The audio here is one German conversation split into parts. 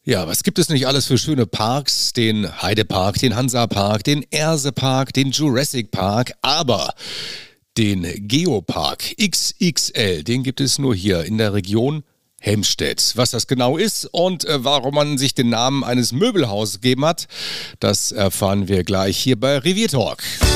Ja, was gibt es nicht alles für schöne Parks? Den Heidepark, den Hansapark, den Ersepark, den Jurassic Park, aber den Geopark XXL, den gibt es nur hier in der Region Helmstedt. Was das genau ist und warum man sich den Namen eines Möbelhauses gegeben hat, das erfahren wir gleich hier bei Revier Talk.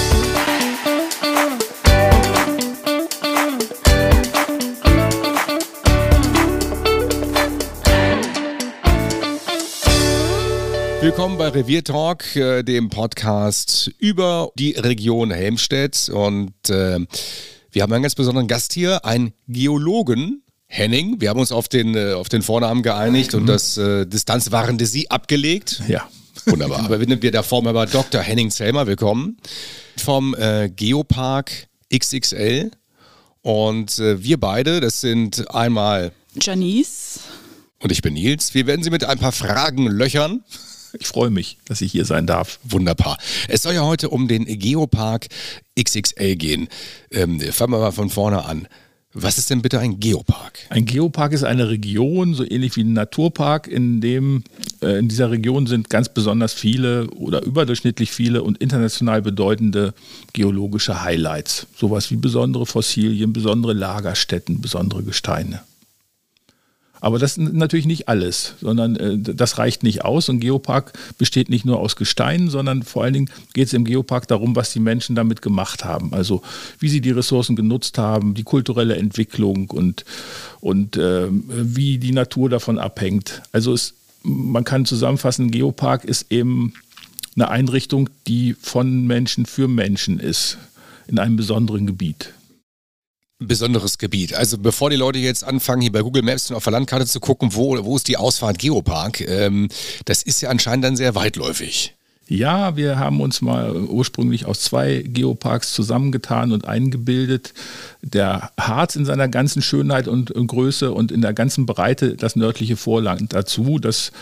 Willkommen bei Revier Talk, dem Podcast über die Region Helmstedt. Und wir haben einen ganz besonderen Gast hier, einen Geologen, Henning. Wir haben uns auf den Vornamen geeinigt und das distanzwahrende Sie abgelegt. Ja. Wunderbar. Aber wir davor mal Dr. Henning Zellmer, willkommen vom Geopark XXL. Und wir beide, das sind einmal Janice und ich bin Nils. Wir werden Sie mit ein paar Fragen löchern. Ich freue mich, dass ich hier sein darf. Wunderbar. Es soll ja heute um den Geopark XXL gehen. Fangen wir mal von vorne an. Was ist denn bitte ein Geopark? Ein Geopark ist eine Region, so ähnlich wie ein Naturpark, in dieser Region sind ganz besonders viele oder überdurchschnittlich viele und international bedeutende geologische Highlights. Sowas wie besondere Fossilien, besondere Lagerstätten, besondere Gesteine. Aber das ist natürlich nicht alles, sondern das reicht nicht aus. Ein Geopark besteht nicht nur aus Gesteinen, sondern vor allen Dingen geht es im Geopark darum, was die Menschen damit gemacht haben. Also wie sie die Ressourcen genutzt haben, die kulturelle Entwicklung und wie die Natur davon abhängt. Also man kann zusammenfassen, ein Geopark ist eben eine Einrichtung, die von Menschen für Menschen ist, in einem besonderen Gebiet. Besonderes Gebiet. Also bevor die Leute jetzt anfangen, hier bei Google Maps und auf der Landkarte zu gucken, wo ist die Ausfahrt Geopark, das ist ja anscheinend dann sehr weitläufig. Ja, wir haben uns mal ursprünglich aus 2 Geoparks zusammengetan und eingebildet. Der Harz in seiner ganzen Schönheit und Größe und in der ganzen Breite das nördliche Vorland dazu.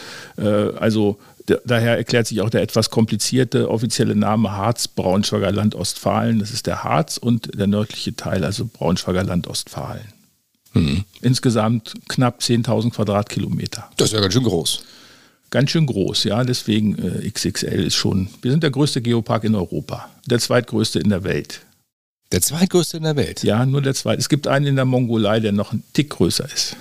Daher erklärt sich auch der etwas komplizierte offizielle Name Harz-Braunschweiger Land Ostfalen. Das ist der Harz und der nördliche Teil, also Braunschweiger Land Ostfalen. Insgesamt knapp 10.000 Quadratkilometer. Das ist ja ganz schön groß. Ganz schön groß, ja, deswegen XXL ist schon, wir sind der größte Geopark in Europa, der zweitgrößte in der Welt. Der zweitgrößte in der Welt? Ja, nur der zweite. Es gibt einen in der Mongolei, der noch ein Tick größer ist.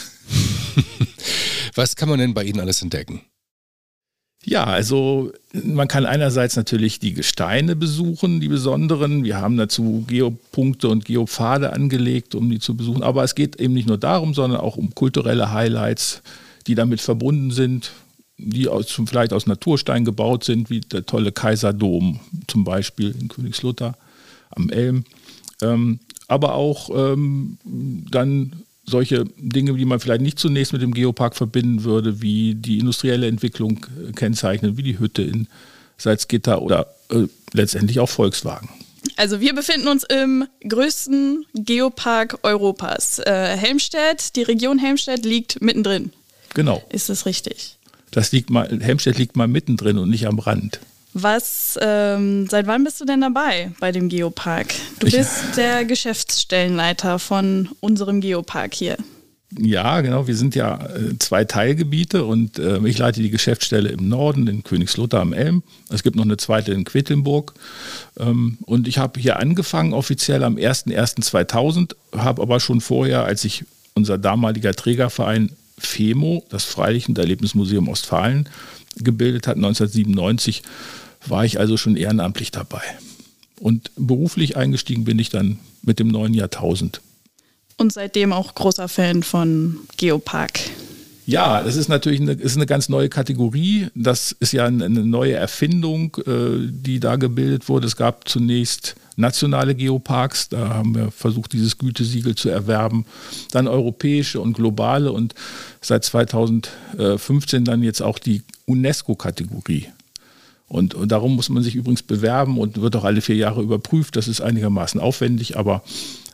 Was kann man denn bei Ihnen alles entdecken? Ja, also man kann einerseits natürlich die Gesteine besuchen, die besonderen. Wir haben dazu Geopunkte und Geopfade angelegt, um die zu besuchen. Aber es geht eben nicht nur darum, sondern auch um kulturelle Highlights, die damit verbunden sind, die vielleicht aus Naturstein gebaut sind, wie der tolle Kaiserdom zum Beispiel in Königslutter am Elm. Aber auch dann solche Dinge, die man vielleicht nicht zunächst mit dem Geopark verbinden würde, wie die industrielle Entwicklung kennzeichnen, wie die Hütte in Salzgitter oder letztendlich auch Volkswagen. Also wir befinden uns im größten Geopark Europas. Helmstedt, die Region Helmstedt liegt mittendrin. Genau. Ist das richtig? Helmstedt liegt mal mittendrin und nicht am Rand. Seit wann bist du denn dabei bei dem Geopark? Du bist der Geschäftsstellenleiter von unserem Geopark hier. Ja, genau. Wir sind ja 2 Teilgebiete und ich leite die Geschäftsstelle im Norden in Königslutter am Elm. Es gibt noch eine zweite in Quedlinburg. Und ich habe hier angefangen offiziell am 01.01.2000, habe aber schon vorher, als ich unser damaliger Trägerverein FEMO, das Freilicht- und Erlebnismuseum Ostfalen, gebildet hat, 1997, war ich also schon ehrenamtlich dabei. Und beruflich eingestiegen bin ich dann mit dem neuen Jahrtausend. Und seitdem auch großer Fan von Geopark. Ja, das ist natürlich eine ganz neue Kategorie. Das ist ja eine neue Erfindung, die da gebildet wurde. Es gab zunächst nationale Geoparks, da haben wir versucht, dieses Gütesiegel zu erwerben. Dann europäische und globale und seit 2015 dann jetzt auch die UNESCO-Kategorie. Und darum muss man sich übrigens bewerben und wird auch alle 4 Jahre überprüft. Das ist einigermaßen aufwendig, aber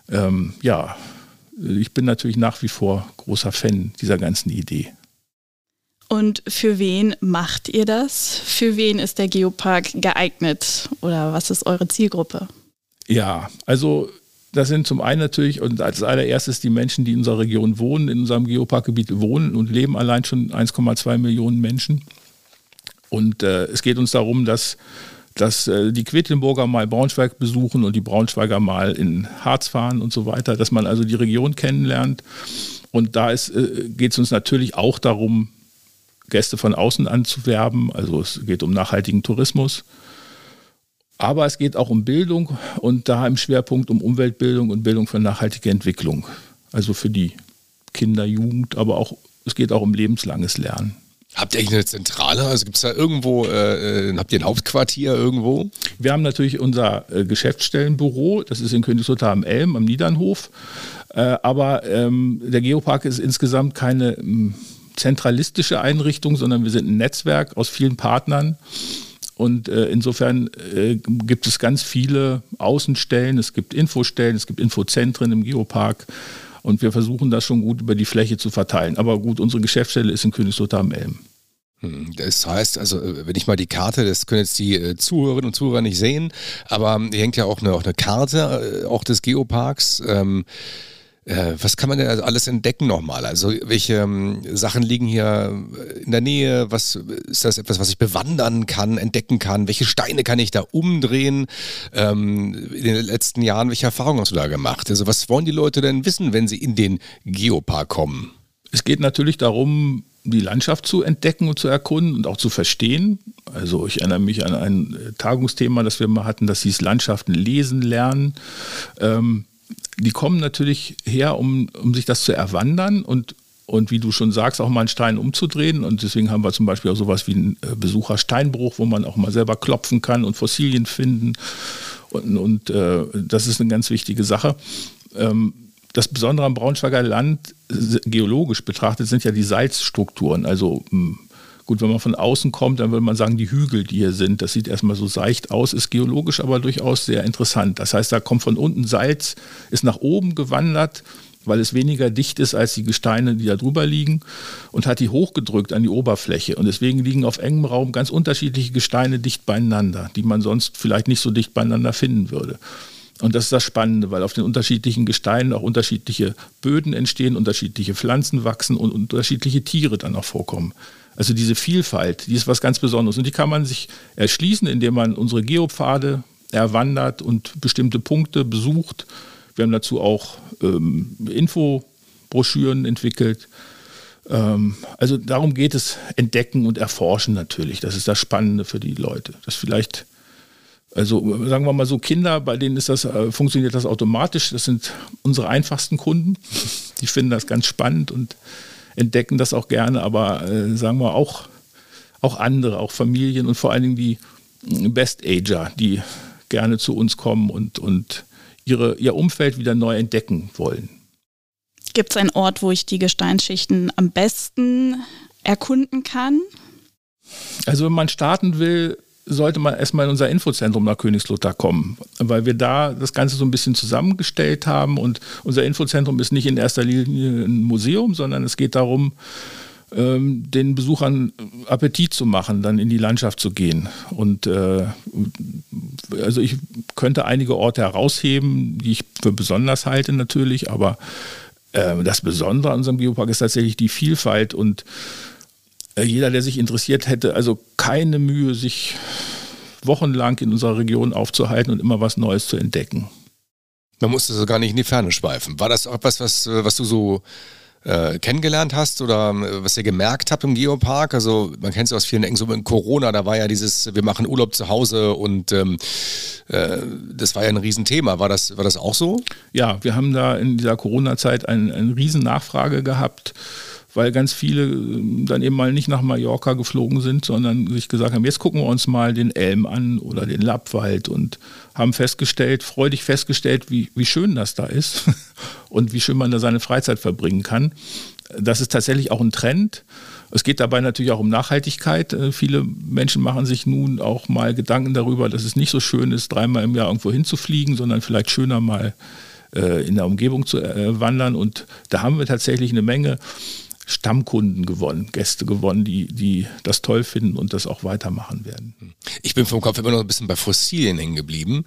ich bin natürlich nach wie vor großer Fan dieser ganzen Idee. Und für wen macht ihr das? Für wen ist der Geopark geeignet? Oder was ist eure Zielgruppe? Ja, also Das sind zum einen natürlich und als allererstes die Menschen, die in unserer Region wohnen, in unserem Geoparkgebiet wohnen und leben allein schon 1,2 Millionen Menschen. Und es geht uns darum, dass die Quedlinburger mal Braunschweig besuchen und die Braunschweiger mal in Harz fahren und so weiter, dass man also die Region kennenlernt. Und da geht es uns natürlich auch darum, Gäste von außen anzuwerben. Also es geht um nachhaltigen Tourismus. Aber es geht auch um Bildung und da im Schwerpunkt um Umweltbildung und Bildung für nachhaltige Entwicklung. Also für die Kinder, Jugend, aber auch es geht auch um lebenslanges Lernen. Habt ihr eigentlich eine Zentrale? Also gibt es da irgendwo, habt ihr ein Hauptquartier irgendwo? Wir haben natürlich unser Geschäftsstellenbüro, das ist in Königslutter am Elm, am Niedernhof. Aber der Geopark ist insgesamt keine zentralistische Einrichtung, sondern wir sind ein Netzwerk aus vielen Partnern. Und insofern gibt es ganz viele Außenstellen, es gibt Infostellen, es gibt Infozentren im Geopark. Und wir versuchen das schon gut über die Fläche zu verteilen. Aber gut, unsere Geschäftsstelle ist in Königslutter am Elm. Das heißt, also wenn ich mal die Karte, das können jetzt die Zuhörerinnen und Zuhörer nicht sehen, aber hier hängt ja auch eine Karte auch des Geoparks. Was kann man denn also alles entdecken nochmal? Also welche Sachen liegen hier in der Nähe? Was ist das etwas, was ich bewandern kann, entdecken kann? Welche Steine kann ich da umdrehen? In den letzten Jahren, welche Erfahrungen hast du da gemacht? Also was wollen die Leute denn wissen, wenn sie in den Geopark kommen? Es geht natürlich darum, die Landschaft zu entdecken und zu erkunden und auch zu verstehen. Also ich erinnere mich an ein Tagungsthema, das wir mal hatten, das hieß Landschaften lesen lernen. Die kommen natürlich her, um sich das zu erwandern und wie du schon sagst, auch mal einen Stein umzudrehen. Und deswegen haben wir zum Beispiel auch sowas wie einen Besuchersteinbruch, wo man auch mal selber klopfen kann und Fossilien finden. Und das ist eine ganz wichtige Sache. Das Besondere am Braunschweiger Land, geologisch betrachtet, sind ja die Salzstrukturen. Also gut, wenn man von außen kommt, dann würde man sagen, die Hügel, die hier sind, das sieht erstmal so seicht aus, ist geologisch aber durchaus sehr interessant. Das heißt, da kommt von unten Salz, ist nach oben gewandert, weil es weniger dicht ist als die Gesteine, die da drüber liegen, und hat die hochgedrückt an die Oberfläche. Und deswegen liegen auf engem Raum ganz unterschiedliche Gesteine dicht beieinander, die man sonst vielleicht nicht so dicht beieinander finden würde. Und das ist das Spannende, weil auf den unterschiedlichen Gesteinen auch unterschiedliche Böden entstehen, unterschiedliche Pflanzen wachsen und unterschiedliche Tiere dann auch vorkommen. Also diese Vielfalt, die ist was ganz Besonderes. Und die kann man sich erschließen, indem man unsere Geopfade erwandert und bestimmte Punkte besucht. Wir haben dazu auch Infobroschüren entwickelt. Also darum geht es, entdecken und erforschen natürlich. Das ist das Spannende für die Leute. Das vielleicht, also sagen wir mal so, Kinder, bei denen funktioniert das automatisch. Das sind unsere einfachsten Kunden. Die finden das ganz spannend und entdecken das auch gerne, aber sagen wir auch andere, auch Familien und vor allen Dingen die Best-Ager, die gerne zu uns kommen und ihr Umfeld wieder neu entdecken wollen. Gibt es einen Ort, wo ich die Gesteinsschichten am besten erkunden kann? Also wenn man starten will, sollte man erstmal in unser Infozentrum nach Königslutter kommen, weil wir da das Ganze so ein bisschen zusammengestellt haben und unser Infozentrum ist nicht in erster Linie ein Museum, sondern es geht darum, den Besuchern Appetit zu machen, dann in die Landschaft zu gehen. Und also ich könnte einige Orte herausheben, die ich für besonders halte natürlich, aber das Besondere an unserem Geopark ist tatsächlich die Vielfalt und jeder, der sich interessiert, hätte also keine Mühe, sich wochenlang in unserer Region aufzuhalten und immer was Neues zu entdecken. Man musste so gar nicht in die Ferne schweifen. War das auch etwas, was du so kennengelernt hast oder was ihr gemerkt habt im Geopark? Also man kennt es aus vielen Ecken, so in Corona, da war ja dieses, wir machen Urlaub zu Hause und das war ja ein Riesenthema. War das auch so? Ja, wir haben da in dieser Corona-Zeit eine riesen Nachfrage gehabt, weil ganz viele dann eben mal nicht nach Mallorca geflogen sind, sondern sich gesagt haben, jetzt gucken wir uns mal den Elm an oder den Lappwald und haben freudig festgestellt, wie schön das da ist und wie schön man da seine Freizeit verbringen kann. Das ist tatsächlich auch ein Trend. Es geht dabei natürlich auch um Nachhaltigkeit. Viele Menschen machen sich nun auch mal Gedanken darüber, dass es nicht so schön ist, 3-mal im Jahr irgendwo hinzufliegen, sondern vielleicht schöner mal in der Umgebung zu wandern. Und da haben wir tatsächlich eine Menge Stammkunden gewonnen, Gäste gewonnen, die das toll finden und das auch weitermachen werden. Ich bin vom Kopf immer noch ein bisschen bei Fossilien hängen geblieben.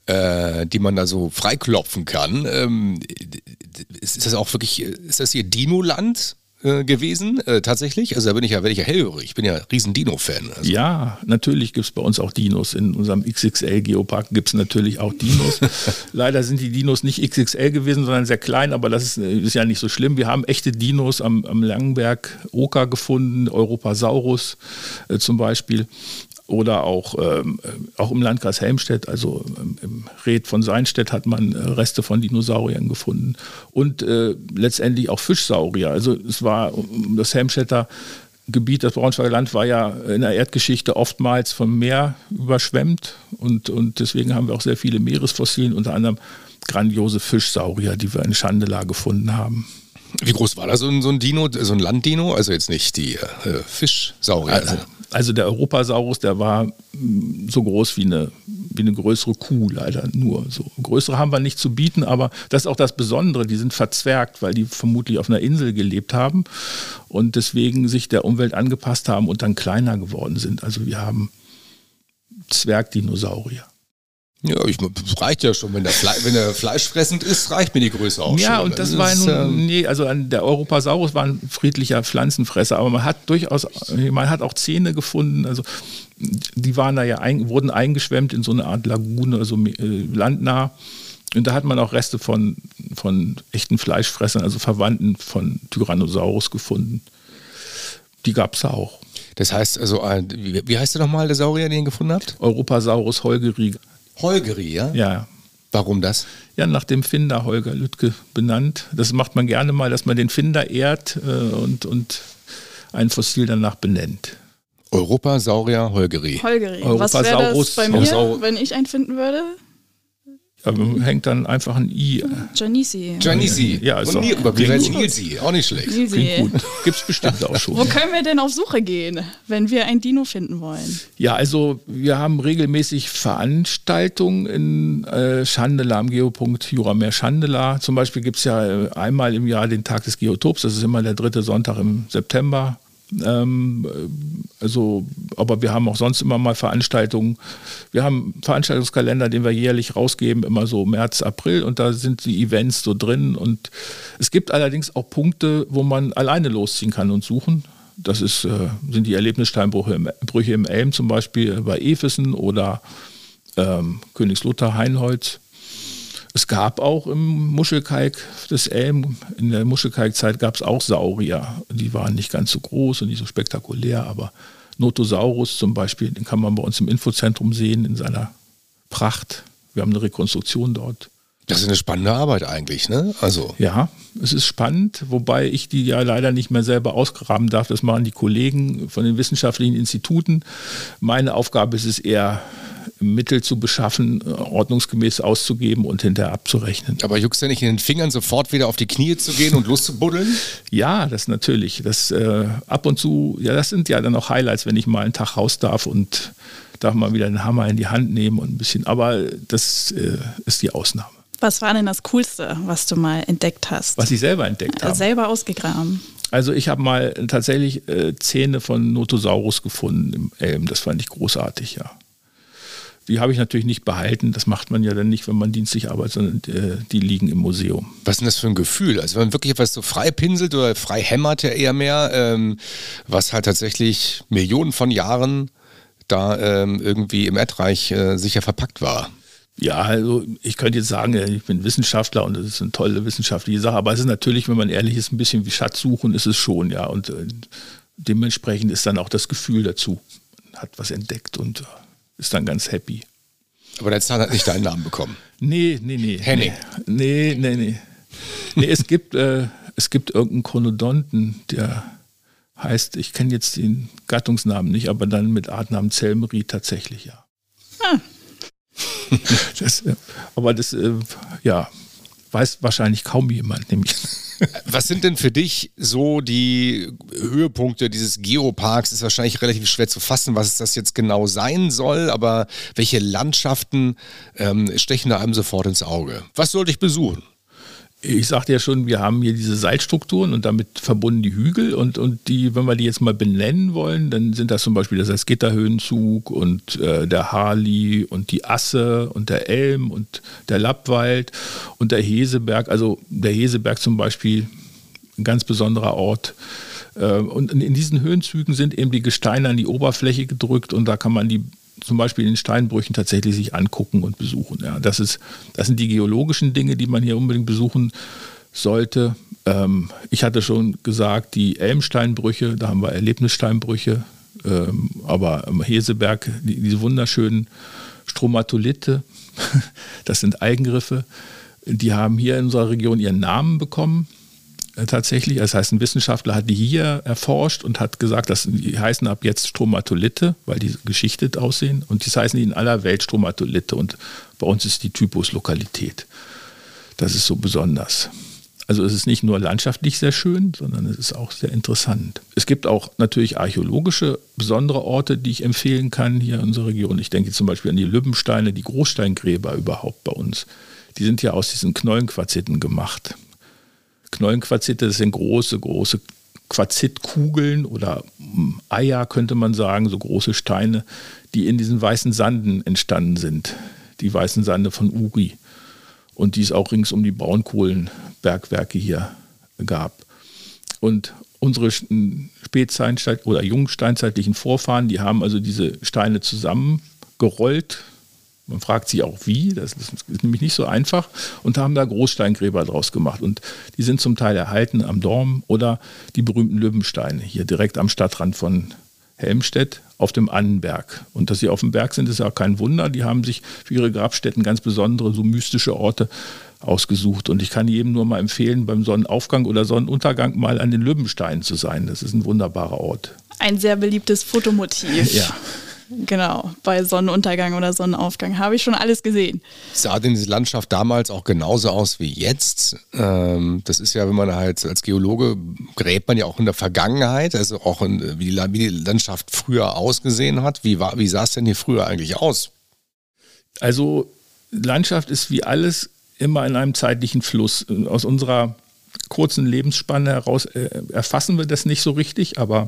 die man da so freiklopfen kann. Ist das auch wirklich, ist das hier Dino-Land gewesen, tatsächlich? Also da werde ich ja hellhörig. Ich bin ja riesen Dino-Fan. Also. Ja, natürlich gibt es bei uns auch Dinos. In unserem XXL-Geopark gibt es natürlich auch Dinos. Leider sind die Dinos nicht XXL gewesen, sondern sehr klein, aber das ist ja nicht so schlimm. Wir haben echte Dinos am Langenberg Oker gefunden, Europasaurus zum Beispiel. Oder auch im Landkreis Helmstedt, also im Reth von Seinstedt hat man Reste von Dinosauriern gefunden. Und letztendlich auch Fischsaurier. Also es war das Helmstedter Gebiet, das Braunschweiger Land war ja in der Erdgeschichte oftmals vom Meer überschwemmt. Und deswegen haben wir auch sehr viele Meeresfossilien, unter anderem grandiose Fischsaurier, die wir in Schandela gefunden haben. Wie groß war da so ein Dino, so ein Landdino? Also jetzt nicht die Fischsaurier. Also der Europasaurus, der war so groß wie eine größere Kuh, leider nur. So größere haben wir nicht zu bieten, aber das ist auch das Besondere, die sind verzwergt, weil die vermutlich auf einer Insel gelebt haben und deswegen sich der Umwelt angepasst haben und dann kleiner geworden sind. Also wir haben Zwergdinosaurier. Ja, reicht ja schon, wenn der fleischfressend ist, reicht mir die Größe auch schon. Ja, und das war der Europasaurus war ein friedlicher Pflanzenfresser, aber man hat auch Zähne gefunden, also die waren da ja wurden eingeschwemmt in so eine Art Lagune, also landnah. Und da hat man auch Reste von echten Fleischfressern, also Verwandten von Tyrannosaurus gefunden. Die gab es auch. Das heißt, also, wie heißt der nochmal, der Saurier, den ihr gefunden habt? Europasaurus holgeri. Holgeri, ja? Ja. Warum das? Ja, nach dem Finder Holger Lüttke benannt. Das macht man gerne mal, dass man den Finder ehrt und ein Fossil danach benennt. Europasaurier Holgeri. Was wäre das bei mir, wenn ich einen finden würde? Hängt dann einfach ein I. Giannissi. Ja, ist Nilsi, auch nicht schlecht. Klingt gut. Gibt es bestimmt auch schon. Wo können wir denn auf Suche gehen, wenn wir ein Dino finden wollen? Ja, also wir haben regelmäßig Veranstaltungen in Schandela am Geopunkt Jurameer Schandela. Zum Beispiel gibt es ja einmal im Jahr den Tag des Geotops, das ist immer der 3. Sonntag im September. Aber wir haben auch sonst immer mal Veranstaltungen. Wir haben einen Veranstaltungskalender, den wir jährlich rausgeben, immer so März, April, und da sind die Events so drin. Und es gibt allerdings auch Punkte, wo man alleine losziehen kann und suchen. Das sind die Erlebnissteinbrüche im Elm, zum Beispiel bei Efesen oder Königslutter, Heinholz. Es gab auch im Muschelkalk des Elm, in der Muschelkalkzeit gab es auch Saurier. Die waren nicht ganz so groß und nicht so spektakulär, aber Notosaurus zum Beispiel, den kann man bei uns im Infozentrum sehen in seiner Pracht. Wir haben eine Rekonstruktion dort. Das ist eine spannende Arbeit eigentlich, ne? Also. Ja, es ist spannend, wobei ich die ja leider nicht mehr selber ausgraben darf. Das machen die Kollegen von den wissenschaftlichen Instituten. Meine Aufgabe ist es eher, Mittel zu beschaffen, ordnungsgemäß auszugeben und hinterher abzurechnen. Aber juckst du nicht in den Fingern, sofort wieder auf die Knie zu gehen und loszubuddeln? Ja, das natürlich. Das ab und zu, ja, das sind ja dann auch Highlights, wenn ich mal einen Tag raus darf und darf mal wieder den Hammer in die Hand nehmen und ein bisschen. Aber das ist die Ausnahme. Was war denn das Coolste, was du mal entdeckt hast? Was ich selber entdeckt habe? Selber ausgegraben. Also ich habe mal tatsächlich Zähne von Notosaurus gefunden im Elm. Das fand ich großartig, ja. Die habe ich natürlich nicht behalten. Das macht man ja dann nicht, wenn man dienstlich arbeitet, sondern die liegen im Museum. Was ist denn das für ein Gefühl? Also wenn man wirklich etwas so frei pinselt oder frei hämmert ja eher mehr, was halt tatsächlich Millionen von Jahren da irgendwie im Erdreich sicher verpackt war. Ja, also ich könnte jetzt sagen, ich bin Wissenschaftler und das ist eine tolle wissenschaftliche Sache, aber es ist natürlich, wenn man ehrlich ist, ein bisschen wie Schatzsuchen ist es schon, ja. Und dementsprechend ist dann auch das Gefühl dazu. Man hat was entdeckt und ist dann ganz happy. Aber der Zahn hat nicht deinen Namen bekommen. Nee. Henning. Nee, es gibt irgendeinen Konodonten, der heißt, ich kenne jetzt den Gattungsnamen nicht, aber dann mit Artnamen Zelmeri tatsächlich, ja. Das weiß wahrscheinlich kaum jemand, nämlich. Was sind denn für dich so die Höhepunkte dieses Geoparks? Ist wahrscheinlich relativ schwer zu fassen, was das jetzt genau sein soll, aber welche Landschaften stechen da einem sofort ins Auge? Was sollte ich besuchen? Ich sagte ja schon, wir haben hier diese Salzstrukturen und damit verbunden die Hügel und die, wenn wir die jetzt mal benennen wollen, dann sind das zum Beispiel der Salzgitterhöhenzug und der Harli und die Asse und der Elm und der Lappwald und der Heseberg. Also der Heseberg zum Beispiel, ein ganz besonderer Ort. Und in diesen Höhenzügen sind eben die Gesteine an die Oberfläche gedrückt und da kann man die zum Beispiel in den Steinbrüchen tatsächlich sich angucken und besuchen. Ja, das sind die geologischen Dinge, die man hier unbedingt besuchen sollte. Ich hatte schon gesagt, die Elmsteinbrüche, da haben wir Erlebnissteinbrüche, aber am Heseberg diese wunderschönen Stromatolithe, das sind Algenriffe, die haben hier in unserer Region ihren Namen bekommen. Tatsächlich, das heißt, ein Wissenschaftler hat die hier erforscht und hat gesagt, dass die heißen ab jetzt Stromatolithe, weil die geschichtet aussehen und das heißen die in aller Welt Stromatolithe und bei uns ist die Typuslokalität. Das ist so besonders. Also es ist nicht nur landschaftlich sehr schön, sondern es ist auch sehr interessant. Es gibt auch natürlich archäologische besondere Orte, die ich empfehlen kann hier in unserer Region. Ich denke zum Beispiel an die Lübbensteine, die Großsteingräber überhaupt bei uns. Die sind ja aus diesen Knollenquarziten gemacht. Knollenquarzite, das sind große Quarzitkugeln oder Eier, könnte man sagen, so große Steine, die in diesen weißen Sanden entstanden sind. Die weißen Sande von Uri. Und die es auch rings um die Braunkohlenbergwerke hier gab. Und unsere spätsteinzeitlichen oder jungsteinzeitlichen Vorfahren, die haben also diese Steine zusammengerollt. Man fragt sich auch wie, das ist nämlich nicht so einfach und haben da Großsteingräber draus gemacht und die sind zum Teil erhalten am Dorm oder die berühmten Lübbensteine hier direkt am Stadtrand von Helmstedt auf dem Annenberg. Und dass sie auf dem Berg sind, ist auch kein Wunder, die haben sich für ihre Grabstätten ganz besondere, so mystische Orte ausgesucht und ich kann jedem nur mal empfehlen, beim Sonnenaufgang oder Sonnenuntergang mal an den Lübbensteinen zu sein, das ist ein wunderbarer Ort. Ein sehr beliebtes Fotomotiv. Ja. Genau, bei Sonnenuntergang oder Sonnenaufgang habe ich schon alles gesehen. Sah denn diese Landschaft damals auch genauso aus wie jetzt? Das ist ja, wenn man halt als Geologe gräbt man ja auch in der Vergangenheit, also auch wie die Landschaft früher ausgesehen hat. Wie sah es denn hier früher eigentlich aus? Also Landschaft ist wie alles immer in einem zeitlichen Fluss. Aus unserer kurzen Lebensspanne heraus erfassen wir das nicht so richtig, aber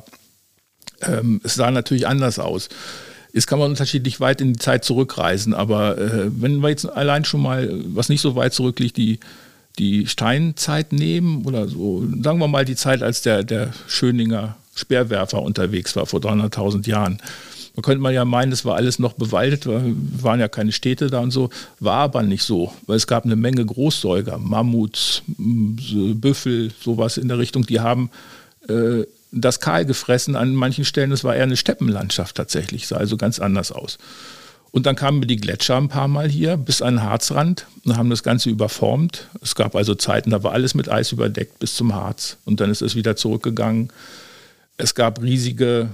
es sah natürlich anders aus. Jetzt kann man unterschiedlich weit in die Zeit zurückreisen, aber wenn wir jetzt allein schon mal, was nicht so weit zurückliegt, die Steinzeit nehmen oder so, sagen wir mal die Zeit, als der Schöninger Speerwerfer unterwegs war vor 300.000 Jahren. Da könnte man ja meinen, das war alles noch bewaldet, waren ja keine Städte da und so, war aber nicht so, weil es gab eine Menge Großsäuger, Mammuts, Büffel, sowas in der Richtung, die haben das kahl gefressen an manchen Stellen, das war eher eine Steppenlandschaft tatsächlich, sah also ganz anders aus. Und dann kamen die Gletscher ein paar Mal hier bis an den Harzrand und haben das Ganze überformt. Es gab also Zeiten, da war alles mit Eis überdeckt bis zum Harz und dann ist es wieder zurückgegangen. Es gab riesige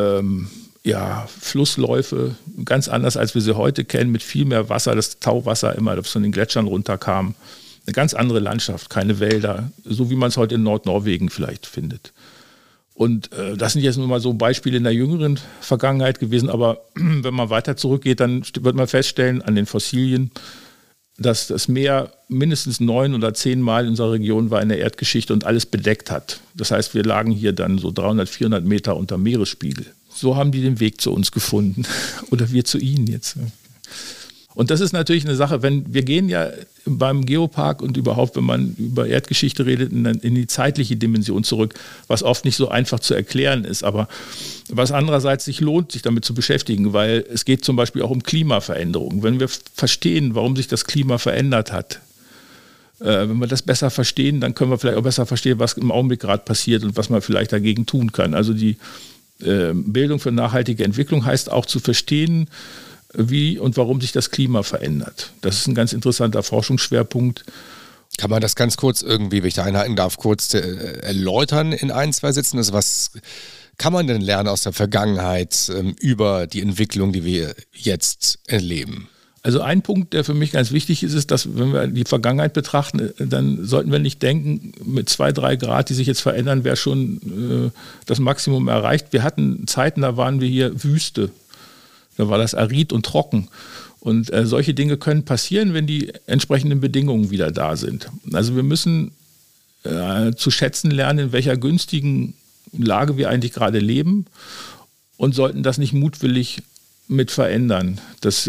Flussläufe, ganz anders als wir sie heute kennen, mit viel mehr Wasser, das Tauwasser immer, das von den Gletschern runterkam. Eine ganz andere Landschaft, keine Wälder, so wie man es heute in Nordnorwegen vielleicht findet. Und das sind jetzt nur mal so Beispiele in der jüngeren Vergangenheit gewesen, aber wenn man weiter zurückgeht, dann wird man feststellen an den Fossilien, dass das Meer mindestens 9 oder 10 Mal in unserer Region war in der Erdgeschichte und alles bedeckt hat. Das heißt, wir lagen hier dann so 300, 400 Meter unter Meeresspiegel. So haben die den Weg zu uns gefunden oder wir zu ihnen jetzt. Und das ist natürlich eine Sache, wir gehen ja beim Geopark und überhaupt, wenn man über Erdgeschichte redet, in die zeitliche Dimension zurück, was oft nicht so einfach zu erklären ist, aber was andererseits sich lohnt, sich damit zu beschäftigen, weil es geht zum Beispiel auch um Klimaveränderungen. Wenn wir verstehen, warum sich das Klima verändert hat, wenn wir das besser verstehen, dann können wir vielleicht auch besser verstehen, was im Augenblick gerade passiert und was man vielleicht dagegen tun kann. Also die Bildung für nachhaltige Entwicklung heißt auch zu verstehen, wie und warum sich das Klima verändert. Das ist ein ganz interessanter Forschungsschwerpunkt. Kann man das ganz kurz irgendwie, wenn ich da einhaken darf, kurz erläutern in 1, 2 Sätzen? Also was kann man denn lernen aus der Vergangenheit über die Entwicklung, die wir jetzt erleben? Also ein Punkt, der für mich ganz wichtig ist, ist, dass wenn wir die Vergangenheit betrachten, dann sollten wir nicht denken, mit 2, 3 Grad, die sich jetzt verändern, wäre schon das Maximum erreicht. Wir hatten Zeiten, da waren wir hier Wüste. Da war das arid und trocken. Und solche Dinge können passieren, wenn die entsprechenden Bedingungen wieder da sind. Also wir müssen zu schätzen lernen, in welcher günstigen Lage wir eigentlich gerade leben und sollten das nicht mutwillig mit verändern.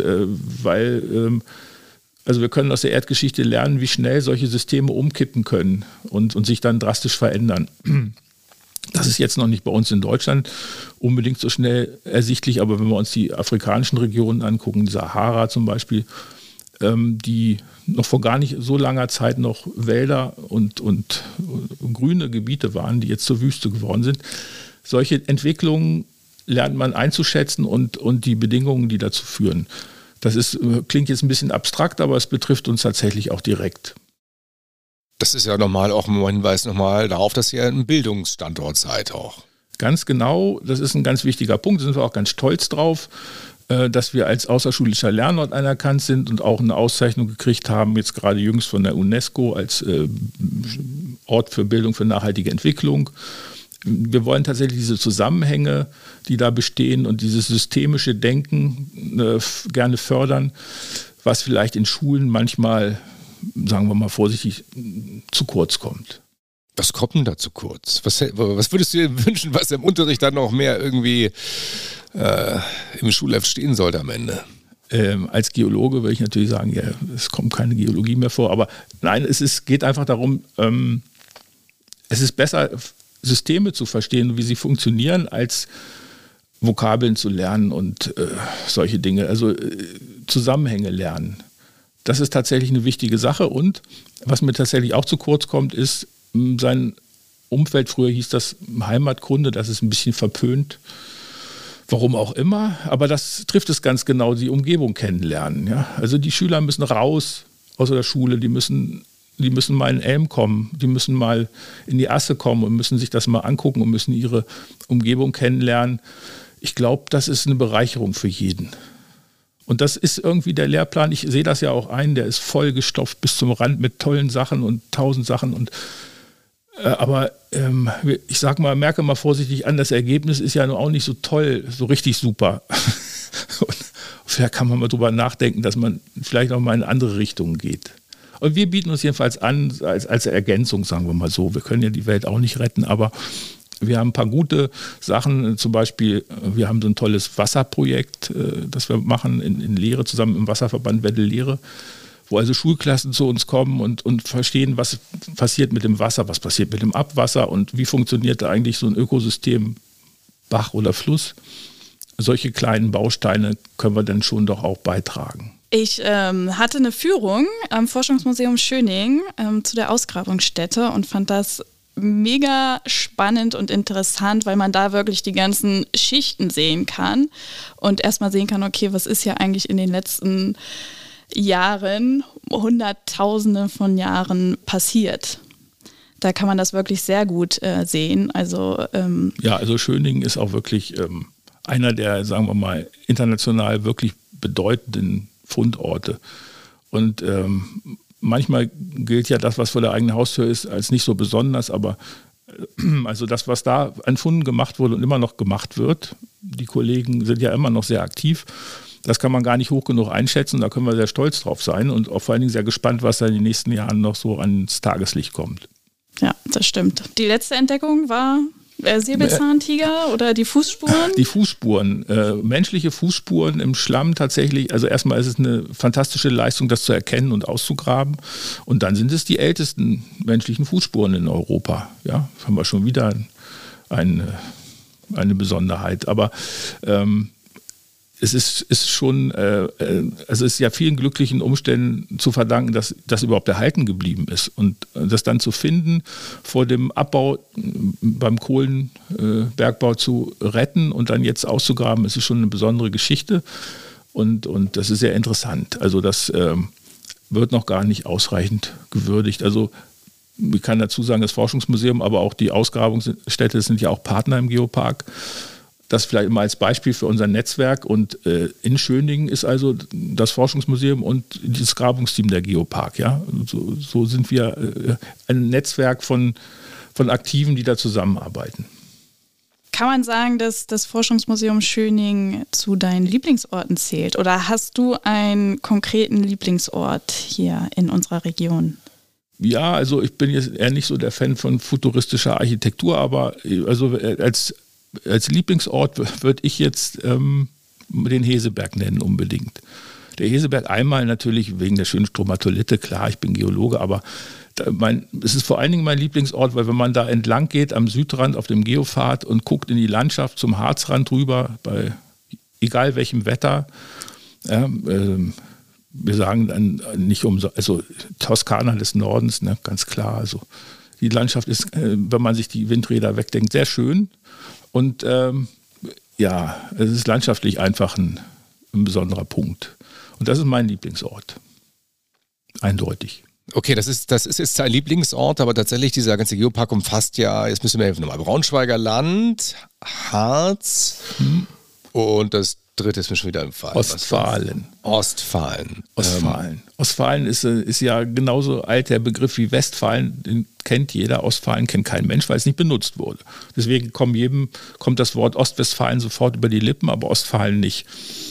Also wir können aus der Erdgeschichte lernen, wie schnell solche Systeme umkippen können und sich dann drastisch verändern. Das ist jetzt noch nicht bei uns in Deutschland unbedingt so schnell ersichtlich, aber wenn wir uns die afrikanischen Regionen angucken, die Sahara zum Beispiel, die noch vor gar nicht so langer Zeit noch Wälder und grüne Gebiete waren, die jetzt zur Wüste geworden sind. Solche Entwicklungen lernt man einzuschätzen und die Bedingungen, die dazu führen. Das klingt jetzt ein bisschen abstrakt, aber es betrifft uns tatsächlich auch direkt. Das ist ja nochmal auch ein Hinweis nochmal darauf, dass ihr ein Bildungsstandort seid auch. Ganz genau, das ist ein ganz wichtiger Punkt, da sind wir auch ganz stolz drauf, dass wir als außerschulischer Lernort anerkannt sind und auch eine Auszeichnung gekriegt haben, jetzt gerade jüngst von der UNESCO als Ort für Bildung für nachhaltige Entwicklung. Wir wollen tatsächlich diese Zusammenhänge, die da bestehen und dieses systemische Denken gerne fördern, was vielleicht in Schulen manchmal, sagen wir mal vorsichtig, zu kurz kommt. Was kommt denn da zu kurz? Was würdest du dir wünschen, was im Unterricht dann noch mehr irgendwie im Schulheft stehen sollte am Ende? Als Geologe würde ich natürlich sagen, ja, es kommt keine Geologie mehr vor. Aber nein, geht einfach darum, es ist besser, Systeme zu verstehen, wie sie funktionieren, als Vokabeln zu lernen und solche Dinge. Also Zusammenhänge lernen. Das ist tatsächlich eine wichtige Sache. Und was mir tatsächlich auch zu kurz kommt, ist sein Umfeld. Früher hieß das Heimatkunde, das ist ein bisschen verpönt. Warum auch immer, aber das trifft es ganz genau, die Umgebung kennenlernen. Ja? Also die Schüler müssen raus aus der Schule, die müssen mal in Elm kommen, die müssen mal in die Asse kommen und müssen sich das mal angucken und müssen ihre Umgebung kennenlernen. Ich glaube, das ist eine Bereicherung für jeden. Und das ist irgendwie der Lehrplan, ich sehe das ja auch ein, der ist vollgestopft bis zum Rand mit tollen Sachen und 1000 Sachen. Aber ich sag mal, merke mal vorsichtig an, das Ergebnis ist ja auch nicht so toll, so richtig super. Und vielleicht kann man mal drüber nachdenken, dass man vielleicht auch mal in andere Richtungen geht. Und wir bieten uns jedenfalls an, als Ergänzung, sagen wir mal so. Wir können ja die Welt auch nicht retten, aber wir haben ein paar gute Sachen. Zum Beispiel, wir haben so ein tolles Wasserprojekt, das wir machen in Lehre, zusammen im Wasserverband Weddel-Lehre, wo also Schulklassen zu uns kommen und verstehen, was passiert mit dem Wasser, was passiert mit dem Abwasser und wie funktioniert da eigentlich so ein Ökosystem, Bach oder Fluss. Solche kleinen Bausteine können wir dann schon doch auch beitragen. Ich hatte eine Führung am Forschungsmuseum Schöning zu der Ausgrabungsstätte und fand das mega spannend und interessant, weil man da wirklich die ganzen Schichten sehen kann und erstmal sehen kann, okay, was ist ja eigentlich in den letzten Jahren, Hunderttausende von Jahren passiert. Da kann man das wirklich sehr gut sehen. Also Schöning ist auch wirklich einer der, sagen wir mal, international wirklich bedeutenden Fundorte. Und manchmal gilt ja das, was vor der eigenen Haustür ist, als nicht so besonders, aber also das, was da an Funden gemacht wurde und immer noch gemacht wird, die Kollegen sind ja immer noch sehr aktiv, das kann man gar nicht hoch genug einschätzen, da können wir sehr stolz drauf sein und auch vor allen Dingen sehr gespannt, was da in den nächsten Jahren noch so ans Tageslicht kommt. Ja, das stimmt. Die letzte Entdeckung war Säbelzahntiger oder die Fußspuren? Die Fußspuren, menschliche Fußspuren im Schlamm tatsächlich. Also erstmal ist es eine fantastische Leistung, das zu erkennen und auszugraben. Und dann sind es die ältesten menschlichen Fußspuren in Europa. Ja, haben wir schon wieder eine Besonderheit. Aber es ist schon, es ist ja vielen glücklichen Umständen zu verdanken, dass das überhaupt erhalten geblieben ist. Und das dann zu finden, vor dem Abbau beim Kohlenbergbau zu retten und dann jetzt auszugraben, ist schon eine besondere Geschichte. Und das ist sehr interessant. Also das wird noch gar nicht ausreichend gewürdigt. Also ich kann dazu sagen, das Forschungsmuseum, aber auch die Ausgrabungsstätte sind ja auch Partner im Geopark. Das vielleicht mal als Beispiel für unser Netzwerk. Und in Schöningen ist also das Forschungsmuseum und das Grabungsteam der Geopark. Ja? So sind wir ein Netzwerk von Aktiven, die da zusammenarbeiten. Kann man sagen, dass das Forschungsmuseum Schöning zu deinen Lieblingsorten zählt? Oder hast du einen konkreten Lieblingsort hier in unserer Region? Ja, also ich bin jetzt eher nicht so der Fan von futuristischer Architektur, aber also als Lieblingsort würde ich jetzt den Heseberg nennen unbedingt. Der Heseberg einmal natürlich wegen der schönen Stromatolite, klar, ich bin Geologe, aber es ist vor allen Dingen mein Lieblingsort, weil wenn man da entlang geht am Südrand auf dem Geopfad und guckt in die Landschaft zum Harzrand rüber, bei egal welchem Wetter, ja, wir sagen dann nicht also Toskana des Nordens, ne, ganz klar. Also die Landschaft ist, wenn man sich die Windräder wegdenkt, sehr schön. Und ja, es ist landschaftlich einfach ein besonderer Punkt. Und das ist mein Lieblingsort. Eindeutig. Okay, das ist jetzt dein Lieblingsort, aber tatsächlich dieser ganze Geopark umfasst ja, jetzt müssen wir helfen nochmal, Braunschweiger Land, Harz und das dritte ist mir schon wieder im Fall. Ostfalen. Ostfalen ist ja genauso alt der Begriff wie Westfalen, den kennt jeder. Ostfalen kennt kein Mensch, weil es nicht benutzt wurde. Deswegen kommt das Wort Ostwestfalen sofort über die Lippen, aber Ostfalen nicht.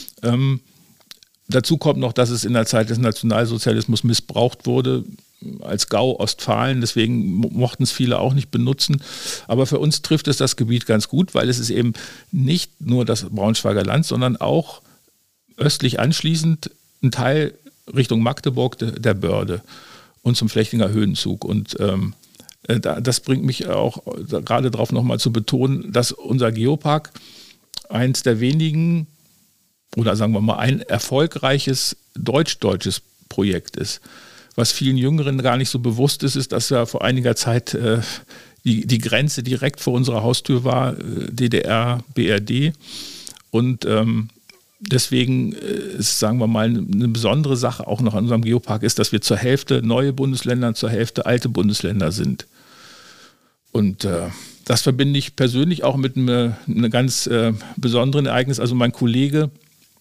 Dazu kommt noch, dass es in der Zeit des Nationalsozialismus missbraucht wurde als Gau Ostfalen. Deswegen mochten es viele auch nicht benutzen. Aber für uns trifft es das Gebiet ganz gut, weil es ist eben nicht nur das Braunschweiger Land, sondern auch östlich anschließend ein Teil Richtung Magdeburg der Börde und zum Flechtinger Höhenzug. Und das bringt mich auch gerade darauf nochmal zu betonen, dass unser Geopark eins der wenigen oder sagen wir mal ein erfolgreiches deutsches Projekt ist. Was vielen Jüngeren gar nicht so bewusst ist, dass ja vor einiger Zeit die Grenze direkt vor unserer Haustür war, DDR, BRD. Und deswegen ist, sagen wir mal, eine besondere Sache auch noch an unserem Geopark ist, dass wir zur Hälfte neue Bundesländer, zur Hälfte alte Bundesländer sind. Und das verbinde ich persönlich auch mit einem ganz besonderen Ereignis. Also mein Kollege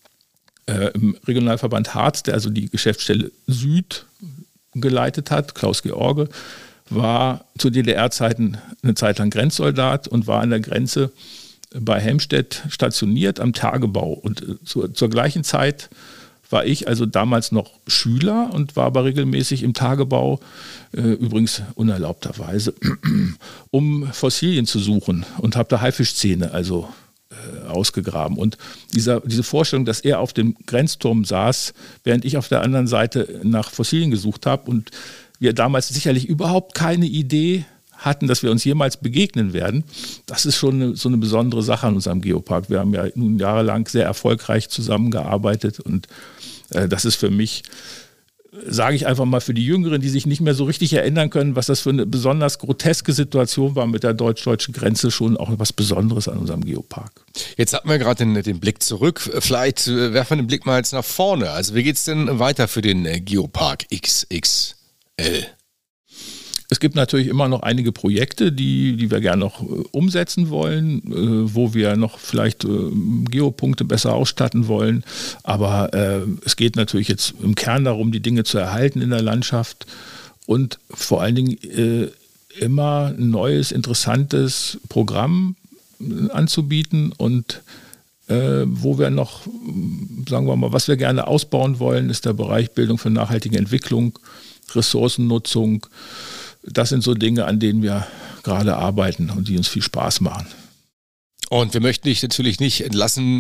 im Regionalverband Harz, der also die Geschäftsstelle Süd geleitet hat, Klaus George, war zu DDR-Zeiten eine Zeit lang Grenzsoldat und war an der Grenze bei Helmstedt stationiert am Tagebau. Und zur gleichen Zeit war ich also damals noch Schüler und war aber regelmäßig im Tagebau, übrigens unerlaubterweise, um Fossilien zu suchen und habe da Haifischzähne ausgegraben. Und diese Vorstellung, dass er auf dem Grenzturm saß, während ich auf der anderen Seite nach Fossilien gesucht habe und wir damals sicherlich überhaupt keine Idee hatten, dass wir uns jemals begegnen werden, das ist schon so eine besondere Sache an unserem Geopark. Wir haben ja nun jahrelang sehr erfolgreich zusammengearbeitet und das ist für mich, sage ich einfach mal für die Jüngeren, die sich nicht mehr so richtig erinnern können, was das für eine besonders groteske Situation war mit der deutsch-deutschen Grenze, schon auch was Besonderes an unserem Geopark. Jetzt hatten wir gerade den Blick zurück. Vielleicht werfen wir den Blick mal jetzt nach vorne. Also wie geht es denn weiter für den Geopark XXL? Es gibt natürlich immer noch einige Projekte, die wir gerne noch umsetzen wollen, wo wir noch vielleicht Geopunkte besser ausstatten wollen. Aber es geht natürlich jetzt im Kern darum, die Dinge zu erhalten in der Landschaft und vor allen Dingen immer ein neues, interessantes Programm anzubieten und wo wir noch, sagen wir mal, was wir gerne ausbauen wollen, ist der Bereich Bildung für nachhaltige Entwicklung, Ressourcennutzung. Das sind so Dinge, an denen wir gerade arbeiten und die uns viel Spaß machen. Und wir möchten dich natürlich nicht entlassen,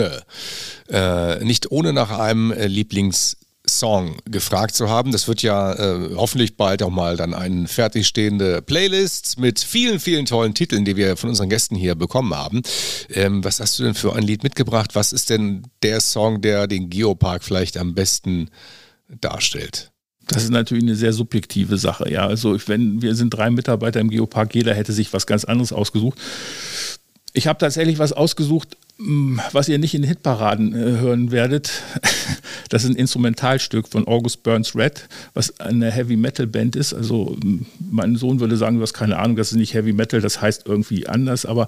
nicht ohne nach einem Lieblingssong gefragt zu haben. Das wird ja hoffentlich bald auch mal dann eine fertigstehende Playlist mit vielen, vielen tollen Titeln, die wir von unseren Gästen hier bekommen haben. Was hast du denn für ein Lied mitgebracht? Was ist denn der Song, der den Geopark vielleicht am besten darstellt? Das ist natürlich eine sehr subjektive Sache. Ja, also wir sind 3 Mitarbeiter im Geopark, jeder hätte sich was ganz anderes ausgesucht. Ich habe tatsächlich was ausgesucht, was ihr nicht in Hitparaden hören werdet. Das ist ein Instrumentalstück von August Burns Red, was eine Heavy-Metal-Band ist. Also mein Sohn würde sagen, du hast keine Ahnung, das ist nicht Heavy Metal, das heißt irgendwie anders. Aber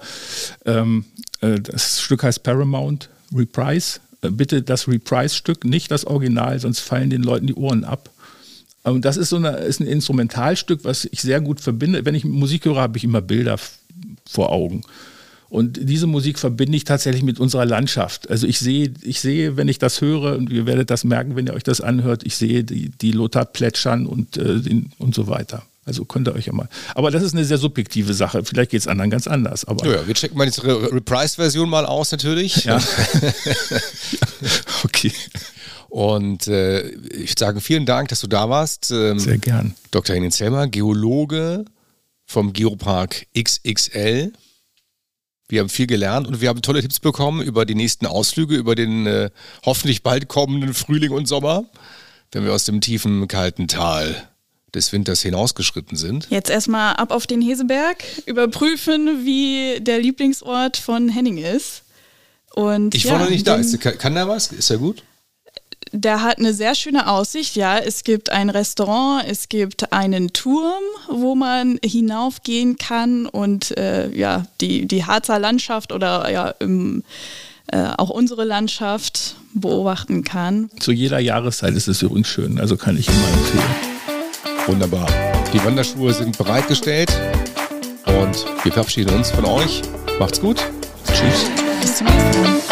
das Stück heißt Paramount Reprise. Bitte das Reprise-Stück, nicht das Original, sonst fallen den Leuten die Ohren ab. Und das ist ist ein Instrumentalstück, was ich sehr gut verbinde. Wenn ich Musik höre, habe ich immer Bilder vor Augen. Und diese Musik verbinde ich tatsächlich mit unserer Landschaft. Also ich sehe, wenn ich das höre, und ihr werdet das merken, wenn ihr euch das anhört, ich sehe die Lothar plätschern und so weiter. Also könnt ihr euch ja mal. Aber das ist eine sehr subjektive Sache. Vielleicht geht es anderen ganz anders. Aber ja, wir checken mal die Reprise-Version mal aus natürlich. Ja. Okay. Und ich sage vielen Dank, dass du da warst. Sehr gern. Dr. Henning Zellmer, Geologe vom Geopark XXL. Wir haben viel gelernt und wir haben tolle Tipps bekommen über die nächsten Ausflüge, über den hoffentlich bald kommenden Frühling und Sommer, wenn wir aus dem tiefen, kalten Tal des Winters hinausgeschritten sind. Jetzt erstmal ab auf den Heseberg, überprüfen, wie der Lieblingsort von Henning ist. Und ich war noch nicht da. Kann der was? Ist er gut? Der hat eine sehr schöne Aussicht, ja. Es gibt ein Restaurant, es gibt einen Turm, wo man hinaufgehen kann und die Harzer Landschaft oder auch unsere Landschaft beobachten kann. Zu jeder Jahreszeit ist es übrigens schön, also kann ich immer empfehlen. Wunderbar. Die Wanderschuhe sind bereitgestellt und wir verabschieden uns von euch. Macht's gut. Tschüss. Bis zum nächsten Mal.